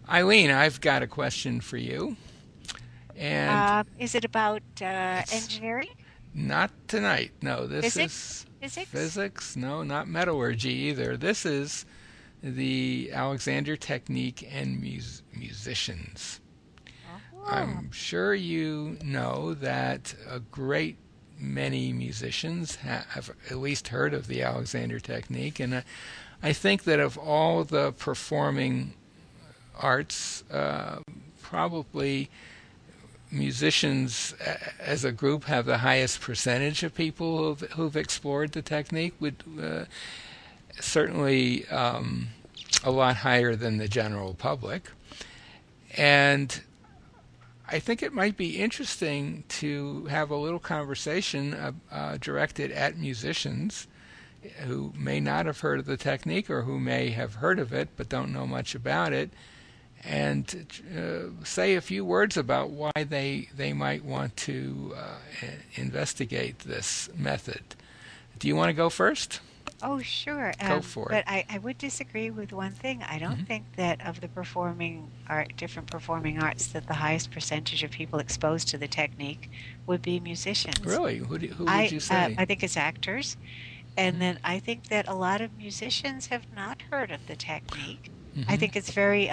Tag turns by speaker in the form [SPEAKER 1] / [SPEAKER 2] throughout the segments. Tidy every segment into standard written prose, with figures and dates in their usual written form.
[SPEAKER 1] Eileen, I've got a question for you, and
[SPEAKER 2] Is it about
[SPEAKER 1] it's
[SPEAKER 2] engineering,
[SPEAKER 1] not tonight. No, this
[SPEAKER 2] physics,
[SPEAKER 1] is
[SPEAKER 2] physics?
[SPEAKER 1] physics. No, not metallurgy either. This is the Alexander Technique and musicians.
[SPEAKER 2] Oh,
[SPEAKER 1] I'm sure you know that a great many musicians have at least heard of the Alexander Technique, and I think that of all the performing arts, probably musicians as a group have the highest percentage of people who've explored the technique, would certainly a lot higher than the general public. And I think it might be interesting to have a little conversation directed at musicians who may not have heard of the technique or who may have heard of it but don't know much about it, and say a few words about why they might want to investigate this method. Do you want to go first?
[SPEAKER 2] oh, sure.
[SPEAKER 1] Go for it.
[SPEAKER 2] But I would disagree with one thing. I don't
[SPEAKER 1] Hmm.
[SPEAKER 2] think that of the performing art, different performing arts, that the highest percentage of people exposed to the technique would be musicians.
[SPEAKER 1] Really? Who would you say?
[SPEAKER 2] I think it's actors, and then I think that a lot of musicians have not heard of the technique. I
[SPEAKER 1] Hmm.
[SPEAKER 2] think it's very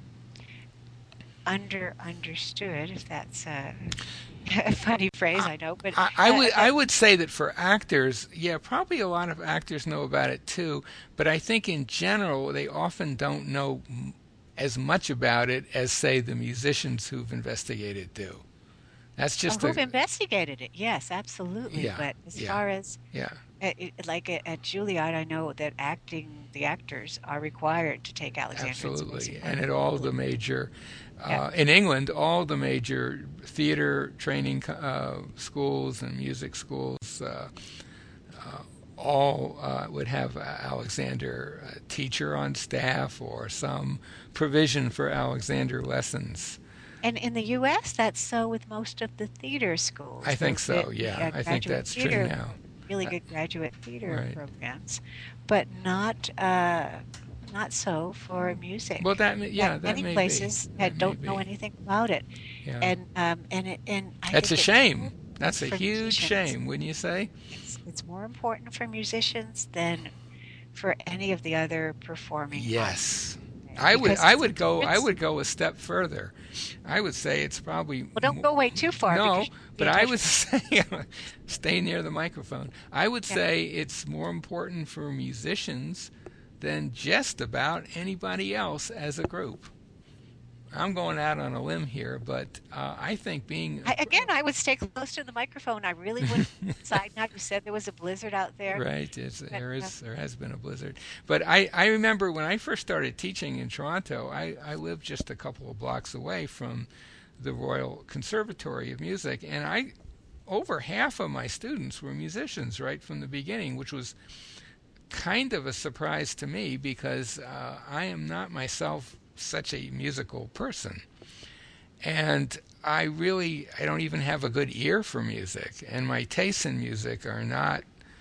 [SPEAKER 2] understood, if that's a funny phrase,
[SPEAKER 1] I,
[SPEAKER 2] I know, but
[SPEAKER 1] I would say that for actors, yeah, probably a lot of actors know about it too. But I think in general, they often don't know as much about it as, say, the musicians who've investigated do. That's
[SPEAKER 2] oh,
[SPEAKER 1] just
[SPEAKER 2] who've
[SPEAKER 1] a
[SPEAKER 2] investigated it? Yes, absolutely.
[SPEAKER 1] yeah,
[SPEAKER 2] But as
[SPEAKER 1] yeah,
[SPEAKER 2] far as
[SPEAKER 1] yeah,
[SPEAKER 2] like at Juilliard, I know that the actors are required to take Alexander. It's
[SPEAKER 1] absolutely.
[SPEAKER 2] basically
[SPEAKER 1] And at all the
[SPEAKER 2] fully,
[SPEAKER 1] major
[SPEAKER 2] yeah.
[SPEAKER 1] in England, all the major theater training schools and music schools all would have Alexander teacher on staff or some provision for Alexander lessons.
[SPEAKER 2] And in the U.S., that's so with most of the theater
[SPEAKER 1] I
[SPEAKER 2] schools,
[SPEAKER 1] think so. Yeah,
[SPEAKER 2] the
[SPEAKER 1] I think
[SPEAKER 2] graduate
[SPEAKER 1] that's true
[SPEAKER 2] theater,
[SPEAKER 1] now.
[SPEAKER 2] really
[SPEAKER 1] Uh,
[SPEAKER 2] good graduate theater
[SPEAKER 1] right.
[SPEAKER 2] programs, but not so for
[SPEAKER 1] Well,
[SPEAKER 2] music.
[SPEAKER 1] yeah, that
[SPEAKER 2] Many
[SPEAKER 1] may be.
[SPEAKER 2] places
[SPEAKER 1] That may
[SPEAKER 2] don't know
[SPEAKER 1] be.
[SPEAKER 2] anything about it,
[SPEAKER 1] Yeah.
[SPEAKER 2] and I
[SPEAKER 1] That's a
[SPEAKER 2] think it's
[SPEAKER 1] shame.
[SPEAKER 2] more
[SPEAKER 1] That's
[SPEAKER 2] important
[SPEAKER 1] a
[SPEAKER 2] for
[SPEAKER 1] huge
[SPEAKER 2] musicians.
[SPEAKER 1] shame, wouldn't you say?
[SPEAKER 2] It's more important for musicians than for any of the other performing arts,
[SPEAKER 1] Yes.
[SPEAKER 2] because
[SPEAKER 1] I
[SPEAKER 2] it's a
[SPEAKER 1] would go I
[SPEAKER 2] difference.
[SPEAKER 1] would go a step further. I would say it's probably
[SPEAKER 2] Well, don't go way too far because
[SPEAKER 1] no,
[SPEAKER 2] you could be
[SPEAKER 1] but
[SPEAKER 2] in
[SPEAKER 1] I
[SPEAKER 2] touch
[SPEAKER 1] would
[SPEAKER 2] with.
[SPEAKER 1] say stay near the microphone. I would
[SPEAKER 2] Yeah.
[SPEAKER 1] say it's more important for musicians than just about anybody else as a group. I'm going out on a limb here, but I think being
[SPEAKER 2] Again, I would stay close to the microphone. I really wouldn't go outside. Now you said there was a blizzard out there,
[SPEAKER 1] right,
[SPEAKER 2] but
[SPEAKER 1] there has been a blizzard. But I remember when I first started teaching in Toronto, I lived just a couple of blocks away from the Royal Conservatory of Music, and I over half of my students were musicians right from the beginning, which was kind of a surprise to me because I am not myself such a musical person. And I don't even have a good ear for music, and my tastes in music are not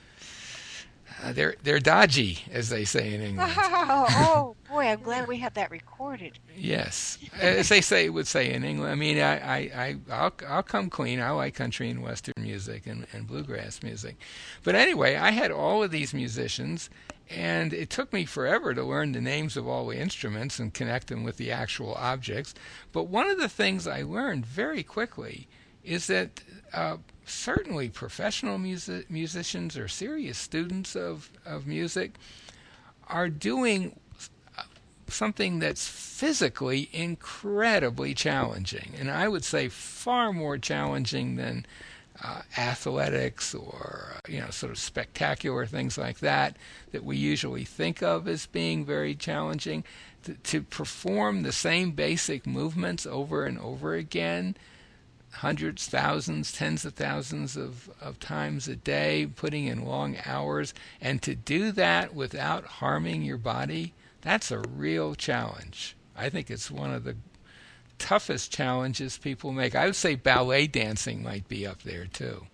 [SPEAKER 1] they're dodgy, as they say in England.
[SPEAKER 2] oh boy, I'm glad we have that recorded.
[SPEAKER 1] Yes, as they say would say in England. I mean, I'll come clean. I like country and western music and bluegrass music, but anyway, I had all of these musicians, and it took me forever to learn the names of all the instruments and connect them with the actual objects. But one of the things I learned very quickly is that certainly professional musicians or serious students of music are doing something that's physically incredibly challenging, and I would say far more challenging than athletics or sort of spectacular things like that that we usually think of as being very challenging. To perform the same basic movements over and over again, hundreds, thousands, tens of thousands of times a day, putting in long hours, and to do that without harming your body, that's a real challenge. I think it's one of the toughest challenges people make. I would say ballet dancing might be up there too.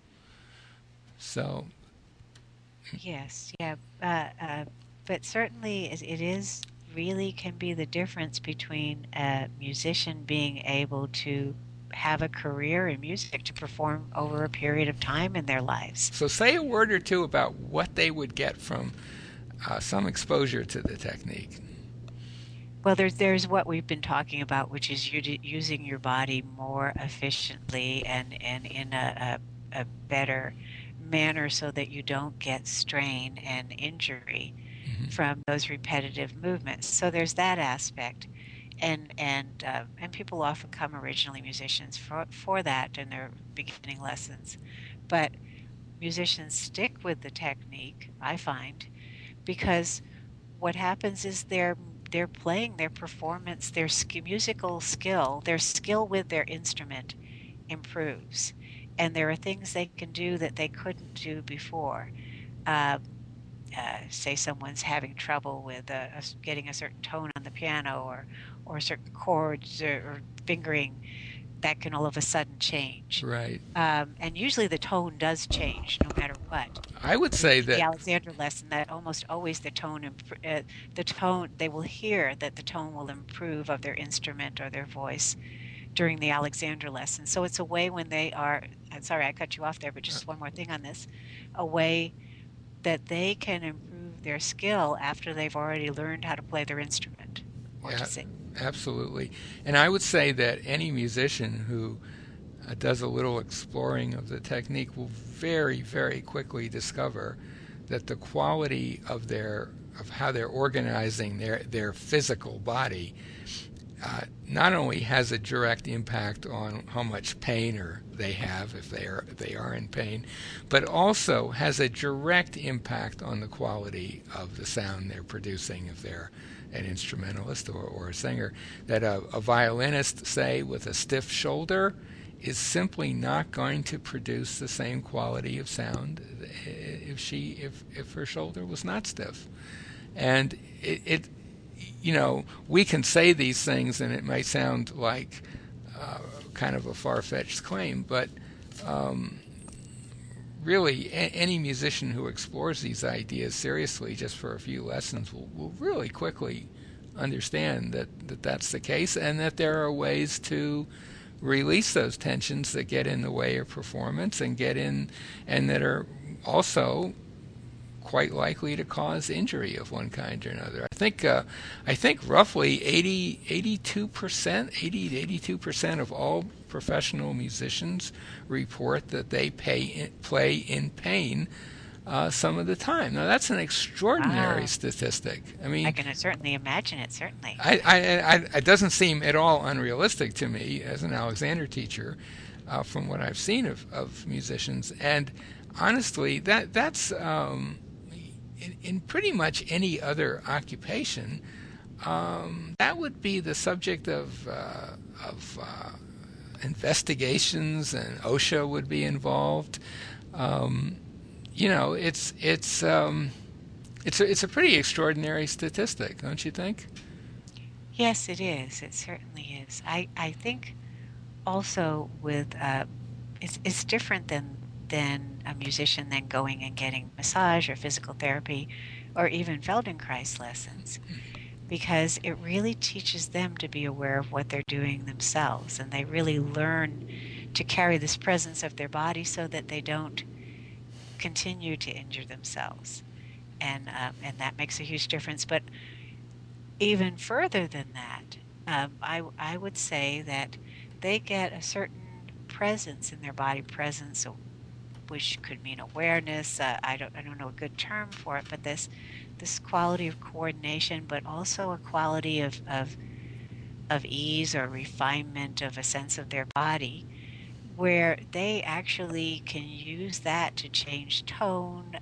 [SPEAKER 1] So,
[SPEAKER 2] Yes, yeah, but certainly it is really can be the difference between a musician being able to have a career in music to perform over a period of time in their lives.
[SPEAKER 1] So say a word or two about what they would get from some exposure to the technique.
[SPEAKER 2] Well, there's what we've been talking about, which is using your body more efficiently and in a better manner so that you don't get strain and injury
[SPEAKER 1] Hmm.
[SPEAKER 2] from those repetitive movements. So there's that aspect, and people often come originally musicians for that in their beginning lessons, but musicians stick with the technique, I find, because what happens is they're playing their performance, their musical skill, their skill with their instrument improves, and there are things they can do that they couldn't do before. Um, say someone's having trouble with getting a certain tone on the piano or certain chords or fingering, that can all of a sudden change.
[SPEAKER 1] Right.
[SPEAKER 2] And usually the tone does change no matter what.
[SPEAKER 1] I would
[SPEAKER 2] In
[SPEAKER 1] say
[SPEAKER 2] the
[SPEAKER 1] that.
[SPEAKER 2] Alexander lesson, that almost always the tone, they will hear that the tone will improve of their instrument or their voice during the Alexander lesson. So it's a way when they are, I'm sorry, I cut you off there, but just one more thing on this, a way that they can improve their skill after they've already learned how to play their instrument or to
[SPEAKER 1] Yeah,
[SPEAKER 2] sing.
[SPEAKER 1] absolutely. And I would say that any musician who does a little exploring of the technique will very, very quickly discover that the quality of how they're organizing their physical body not only has a direct impact on how much pain or they have if they are in pain, but also has a direct impact on the quality of the sound they're producing if they're an instrumentalist or a singer. That a violinist, say, with a stiff shoulder is simply not going to produce the same quality of sound if her shoulder was not stiff. And it we can say these things and it might sound like kind of a far-fetched claim, but um, really any musician who explores these ideas seriously just for a few lessons will really quickly understand that that's the case, and that there are ways to release those tensions that get in the way of performance and that are also quite likely to cause injury of one kind or another. I think roughly 80 to 82% of all professional musicians report that they play in pain some of the time. Now that's an extraordinary
[SPEAKER 2] Wow.
[SPEAKER 1] statistic. I
[SPEAKER 2] I
[SPEAKER 1] mean,
[SPEAKER 2] can certainly imagine it, certainly.
[SPEAKER 1] it doesn't seem at all unrealistic to me as an Alexander teacher, from what I've seen of musicians. And honestly, that's in pretty much any other occupation, that would be the subject of investigations, and OSHA would be involved. Um, it's a pretty extraordinary statistic, don't you think?
[SPEAKER 2] Yes, it is. It certainly is. I think also with it's different than a musician then going and getting massage or physical therapy or even Feldenkrais lessons, because it really teaches them to be aware of what they're doing themselves, and they really learn to carry this presence of their body so that they don't continue to injure themselves, and that makes a huge difference. But even further than that, I would say that they get a certain presence in their body, presence, which could mean awareness. I don't know a good term for it, but this quality of coordination, but also a quality of ease or refinement of a sense of their body, where they actually can use that to change tone.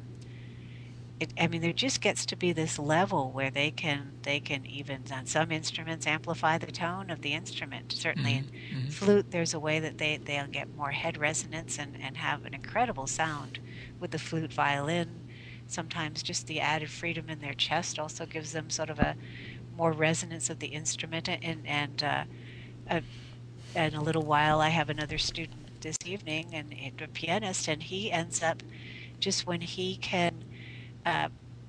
[SPEAKER 2] I mean, there just gets to be this level where they can even on some instruments amplify the tone of the instrument. Certainly in
[SPEAKER 1] Mm-hmm.
[SPEAKER 2] flute, there's a way that they'll get more head resonance and have an incredible sound with the flute. Violin, sometimes just the added freedom in their chest also gives them sort of a more resonance of the instrument. Uh, in a little while, I have another student this evening and a pianist, and he ends up just when he can. Uh,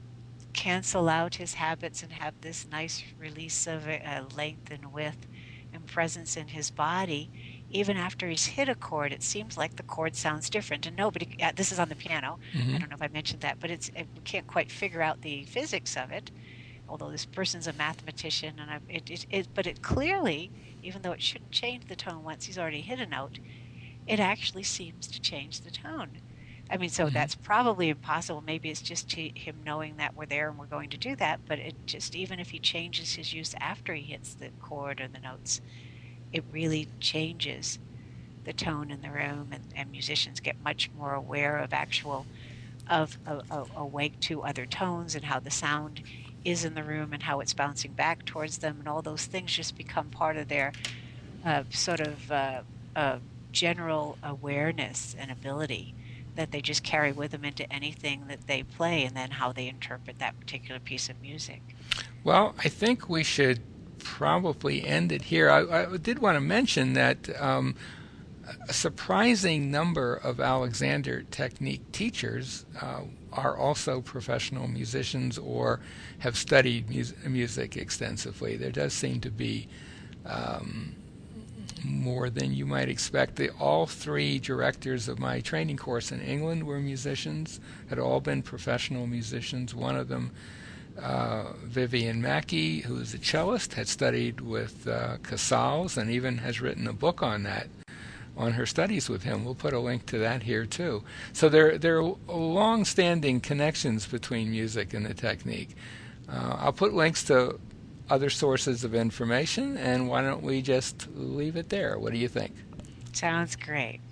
[SPEAKER 2] cancel out his habits and have this nice release of length and width and presence in his body. Even after he's hit a chord, it seems like the chord sounds different. And nobody, this is on the piano. I
[SPEAKER 1] Hmm.
[SPEAKER 2] don't know if I mentioned that, but we can't quite figure out the physics of it. Although this person's a mathematician, and but it clearly, even though it shouldn't change the tone once he's already hit a note, it actually seems to change the tone. I mean, so
[SPEAKER 1] Hmm.
[SPEAKER 2] that's probably impossible. Maybe it's just him knowing that we're there and we're going to do that. But it just, even if he changes his use after he hits the chord or the notes, it really changes the tone in the room, and musicians get much more aware of actual of awake to other tones and how the sound is in the room and how it's bouncing back towards them, and all those things just become part of their sort of uh, general awareness and ability that they just carry with them into anything that they play, and then how they interpret that particular piece of music.
[SPEAKER 1] Well, I think we should probably end it here. I did want to mention that a surprising number of Alexander Technique teachers are also professional musicians or have studied music extensively. There does seem to be um, more than you might expect. All three directors of my training course in England were musicians, had all been professional musicians. One of them, Vivian Mackey, who is a cellist, had studied with Casals and even has written a book on that, on her studies with him. We'll put a link to that here too. So there are long-standing connections between music and the technique. I'll put links to other sources of information, and why don't we just leave it there? What do you think?
[SPEAKER 2] Sounds great.